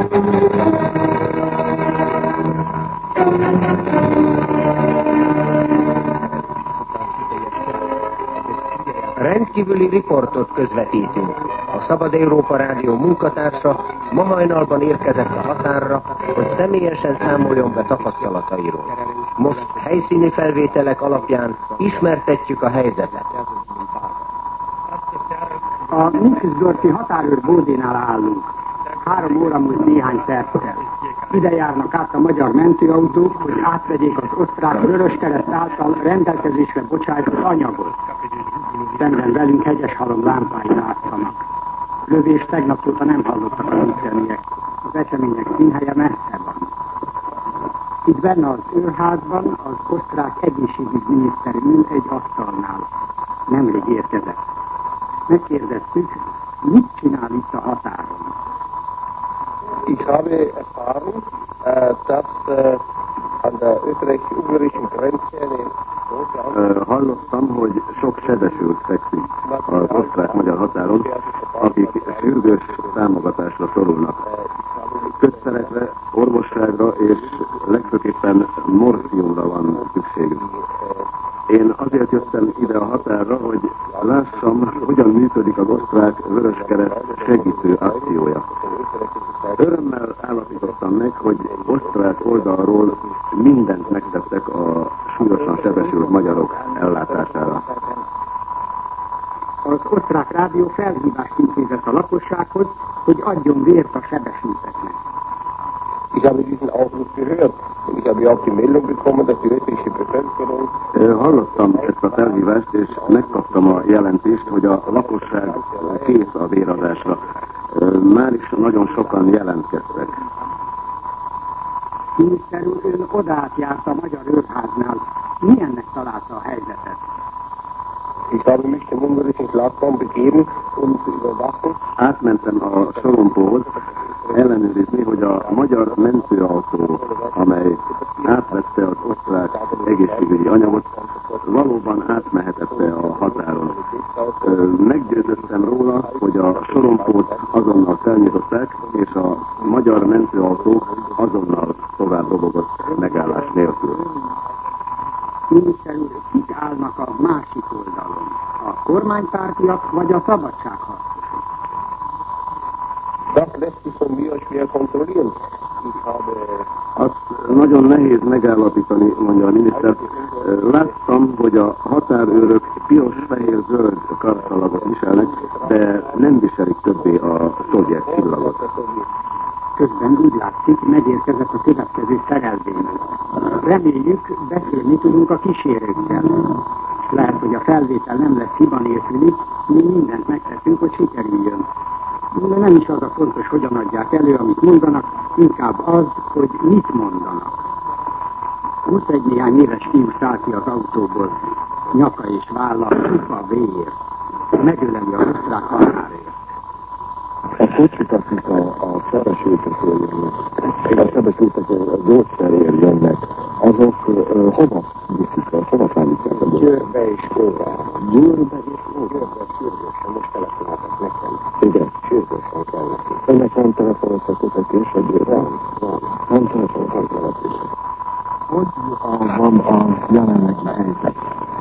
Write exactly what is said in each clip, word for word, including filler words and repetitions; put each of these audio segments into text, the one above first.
Rendkívüli riportot közvetítünk. A Szabad Európa Rádió munkatársa ma hajnalban érkezett a határra, hogy személyesen számoljon be tapasztalatairól. Most helyszíni felvételek alapján ismertetjük a helyzetet. A Nyírkőzdorfi határőr bódénál állunk. Három óra múlt néhány perccel. Ide járnak át a magyar mentőautók, hogy átvegyék az osztrák Vöröskereszt által rendelkezésre bocsájtott anyagot. Szemben velünk Hegyeshalom lámpái látszanak. Lövést tegnap óta nem hallottak a műszerűek. Az események színhelye messze van. Itt benne az őrházban az osztrák egészségügyminiszter ül egy asztalnál. Nemrég érkezett. Megkérdeztük, mit csinál itt a határon. Ich habe erfahren, äh, dass äh, an der österreichisch-ungarischen Grenze eine Uh, hallottam, hogy sok sebesült fekszik az osztrák-magyar határon, akik sürgős támogatásra szorulnak. Kötszerekre, orvosságra és legfőképpen morfiumra van szükségük. Én azért jöttem ide a határra, hogy lássam, hogyan működik az osztrák Vöröskereszt segítő akciója. Örömmel állapítottam meg, hogy osztrák oldalról mindent megtettek a súlyosan sebesült magyarok ellátására. Az osztrák rádió felhívást intézett a lakossághoz, hogy adjon vért a sebesülteknek. Ich habe diesen Aufruf gehört und ich habe auch die Meldung bekommen, dass die österreichische Bevölkerung... Hallottam ezt a felhívást, és megkaptam a jelentést, hogy a lakosság kész a véradásra. Már is nagyon sokan jelentkeztek. Miniszter úr, ön odát járt a magyar őrháznál. Milyennek találta a helyzetet? Ich habe mich dem ungarischen Schlagbahn begeben und überwachen. Átmentem a sorompóhoz ellenőrizni, hogy a magyar mentőautó, amely átvette az osztrák egészségügyi anyagot, valóban átmehetette a határon. Meggyőződtem róla, hogy a sorompót azonnal felnyitották, és a magyar mentőautó azonnal tovább robogott megállás nélkül. Miniszter úr, kik állnak a másik oldalon? A kormánypártiak vagy a szabadságharcosok? Das lässt sich von mir schwer kontrollieren. Ich habe... Azt nagyon nehéz megállapítani, mondja a miniszter. Láttam, hogy a határőrök piros-fehér-zöld karszalagot viselnek, de nem viselik többé a szovjet csillagot. Közben úgy látszik, megérkezett a következő szerelvény. Reméljük, beszélni tudunk a kísérőkkel. Lehet, hogy a felvétel nem lesz hiba nélküli, mi mindent megtettünk, hogy sikerüljön. De nem is az a fontos, hogyan adják elő, amit mondanak, inkább az, hogy mit mondanak. huszegy néhány éves fiú száll ki az autóból, nyaka és válla csupa vér. Megöleli a osztrák határért. A kocsik, akik a, a sebesültekről jönnek, a sebesültek a gyógyszerért jönnek, azok uh, hova viszik, hova szállítják a gyógyszerért? Győrbe és Óvá. Győrbe és Óvá? Győrbe sürgősen, most telefonáltak nekem. Igen. Sürgősen kell neki. Önnek van telefonszakkötetés a Győrbe? Van, van. Van telefonszakkötetés. Hogy van a jelenlegi helyzet?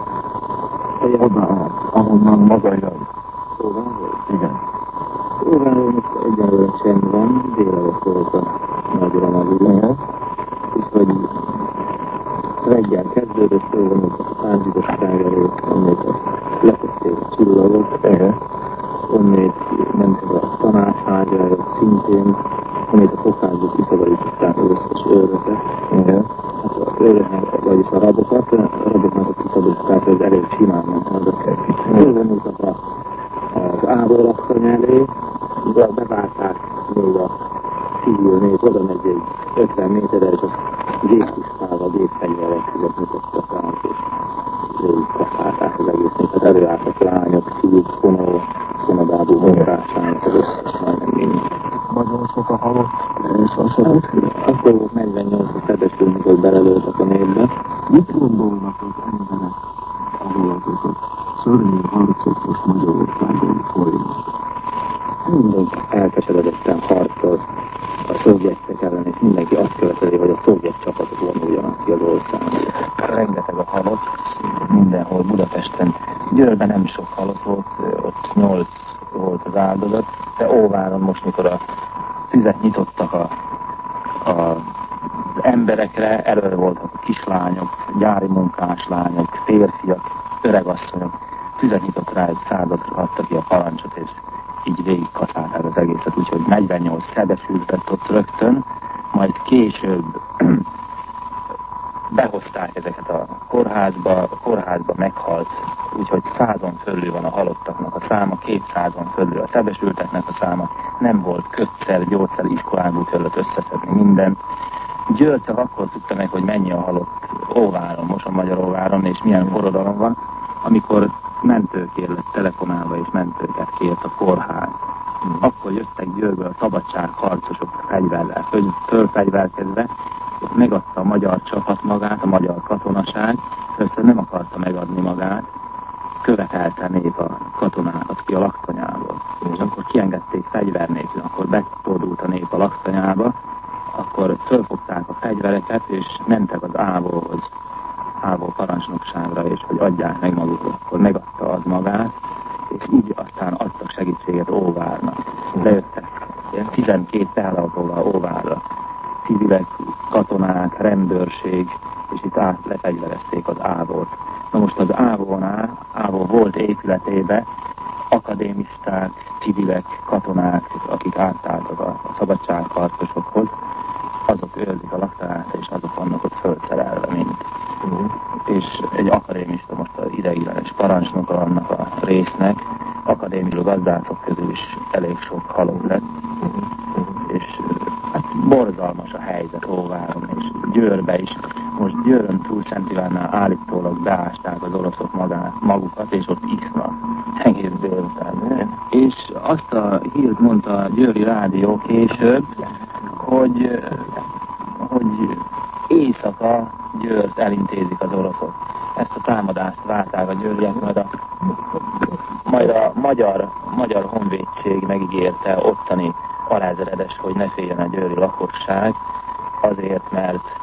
Oda, ahonnan maga jön. Óváról? Igen. Óváról most egyelőre sem van, délelőtt volt a nagy ramadulás, és hogy reggel kezdődött, hogy a párvidosság előtt, onnét letették a csillagot, onnét mentek a tanácshága előtt szintén, onnét a fokházba kiszabadították az összes őröket. Hát az őröket, vagyis a rabokat, a raboknak a kiszabadították, ez elég simán ment ezeket. Fölvonultak az ábolaktany elé, de beválták még a civil nép, oda megy egy ötven méterre, és azt géptisztával, gépfegyverek között mutattak ránk, és végig kapálták az egész népet. Előálltak lányok, fiúk, konó, konodábú munkásányok, az összes majdnem mind. Nagyon sok a halott, és a sebesült. Akkor volt negyvennyolc sebesült, mikor belelőttek a népbe. Mit gondolnak az emberek, ahol azok a szörnyű harcok most Magyarországon folynak? Mindenki elkeseredetten harcol a szovjetek ellen, és mindenki azt követeli, hogy a szovjet csapatok vonuljanak ki az országban. Rengeteg a halott, mindenhol Budapesten. Győrben nem sok halott volt, ott nyolc volt az áldozat, de Óváron most, mikor a tüzet nyitottak a, a, az emberekre, elő voltak a kislányok, gyári munkás lányok, férfiak, öregasszonyok, tüzet nyitott rájuk, századra adta ki a parancsot, és így végig kaszálták az egészet, úgyhogy negyvennyolc sebesült lett ott rögtön, majd később behozták ezeket a kórházba, a kórházba meghalt, úgyhogy százon fölül van a halottaknak a száma, kétszázon fölül a sebesülteknek a száma, nem volt kötszer, gyógyszer, iskolából kellett összeszedni mindent. Győr csak akkor tudta meg, hogy mennyi a halott Óváron, Mosonmagyaróváron, és milyen forradalom van, amikor mentőkér lett telefonálva, és mentőket kért a kórház. Akkor jöttek Győrből a szabadságharcosok fegyverrel, föl, fölfegyverkezve, megadta a magyar csapat magát, a magyar katonaság, először nem akarta megadni magát, követelte a nép a katonákat ki a laktanyából. És akkor kiengedték fegyver nélkül, akkor betordult a nép a laktanyába, akkor fölfogták a fegyvereket, és mentek az ávóhoz, ávó parancsnokságra, és hogy adják meg magukat, akkor megadta az magát, és így aztán adtak segítséget Óvárnak. Lejöttek ilyen tizenkét teherautóval Óvárra, civilek, katonák, rendőrség, és itt át lefegyverezték az ávót. Na most az ávónál, ávó volt épületébe akadémisták, civilek, katonák, akik átálltak a, a szabadságharcosokhoz, azok őrzik a laktanyát, és azok vannak ott felszerelve, mint. Uh-huh. És egy akadémista, most az ideiglenes parancsnoka annak a résznek, akadémiai gazdászok közül is elég sok halott lett, uh-huh. és hát borzalmas a helyzet Óváron, és Győrbe is. Most Győrön túl Szent Ivánnál állítólag beásták az oroszok magát, magukat, és ott isznak egész délután. És azt a hírt mondta a Győri Rádió később, hogy, hogy éjszaka Győrt elintézik az oroszok. Ezt a támadást várták a győriek, majd a, majd a magyar, magyar honvédség megígérte ottani alázeredes, hogy ne féljen a győri lakosság, azért, mert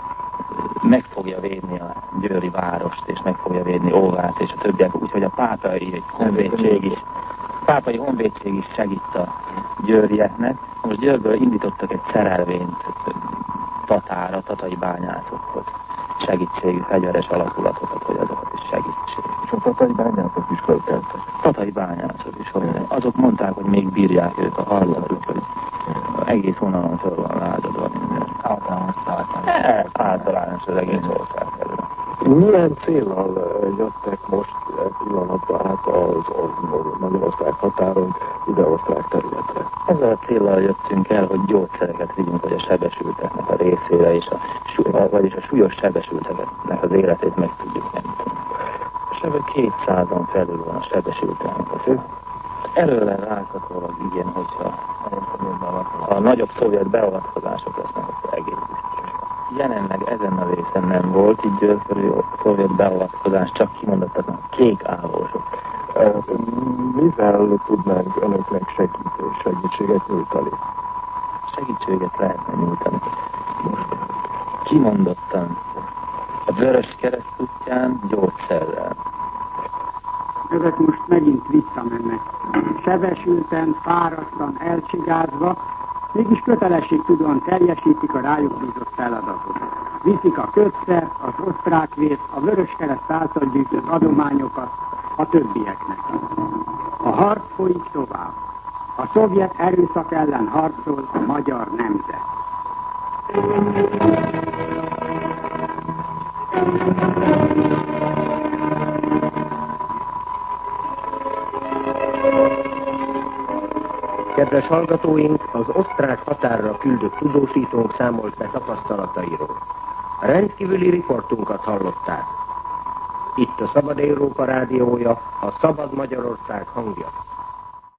meg fogja védni a győri várost, és meg fogja védni Óvát, és a többiek, úgyhogy a pápai honvédség is, a pápai honvédség is segít a győrieknek. Most Győrből indítottak egy szerelvényt Tatára, tatai bányászokhoz. Segítségű fegyveres alakulatokat, hogy azokat is segítség. És a tatai bányászok is fölkeltek. Tatai bányászok is, hogy azok mondták, hogy még bírják ők a harcot, úgyhogy egész vonalon föl van lázadva minden. Általános általános. Általános az egész ország felül. Milyen céllal jöttek most pillanatban át az Magyarország határon ide osztrák területre? Ezzel a céllal jöttünk el, hogy gyógyszereket vigyünk, hogy a sebesülteknek a részére, és a, vagyis a súlyos sebesülteknek az életét meg tudjuk menteni. Sebe kétszázon felül van a sebesülteknek az ő. Előre láthatólag igen, hogyha a nagyobb szovjet beavatkozások lesznek, akkor egész biztos. Jelenleg ezen a részen nem volt, így Győr körül szovjet beavatkozás, csak kimondottan a kék ávósok. Mivel tudnánk önöknek segítő, segítséget nyújtani? Segítséget lehetne nyújtani. Kimondottan a Vörös Kereszt útján gyógyszerrel. Ezek most megint visszamennek. Sebesülten, fáradtan, elcsigázva, mégis kötelességtudóan teljesítik a rájuk bízott feladatot. Viszik a kötszert, az osztrákvért, a Vöröskereszt által gyűjtött adományokat a többieknek. A harc folyik tovább. A szovjet erőszak ellen harcol a magyar nemzet. Kedves hallgatóink, az osztrák határra küldött tudósítónk számolt be tapasztalatairól. A rendkívüli riportunkat hallották. Itt a Szabad Európa rádiója, a Szabad Magyarország hangja.